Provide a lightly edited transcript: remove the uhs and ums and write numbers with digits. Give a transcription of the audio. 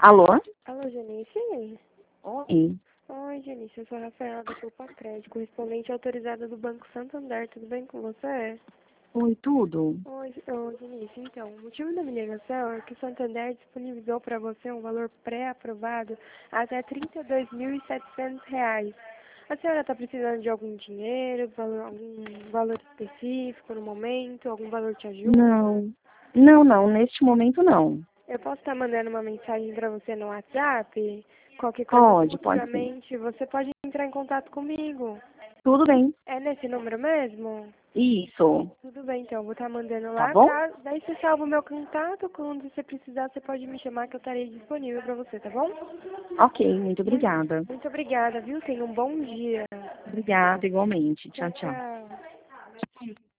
Alô? Alô, Janice? Oi. Oi, Janice, eu sou a Rafaela da Copa Crédito, correspondente autorizada do Banco Santander. Tudo bem com você? Oi, tudo? Oi, Janice, então, o motivo da minha ligação é que o Santander disponibilizou para você um valor pré-aprovado até R$ 32.700. A senhora está precisando de algum dinheiro, algum valor específico no momento, algum valor te ajuda? Não. Não, neste momento não. Eu posso estar mandando uma mensagem para você no WhatsApp? Qualquer coisa Pode sim. futuramente, você pode entrar em contato comigo. Tudo bem. É nesse número mesmo? Isso. Tudo bem, então, eu vou estar mandando Tá lá, bom? daí você salva o meu contato, quando você precisar, você pode me chamar que eu estarei disponível para você, tá bom? Ok, muito Muito, obrigada. muito obrigada, viu? Tenha um bom dia. Obrigada igualmente. Tchau, Tchau, tchau. tchau.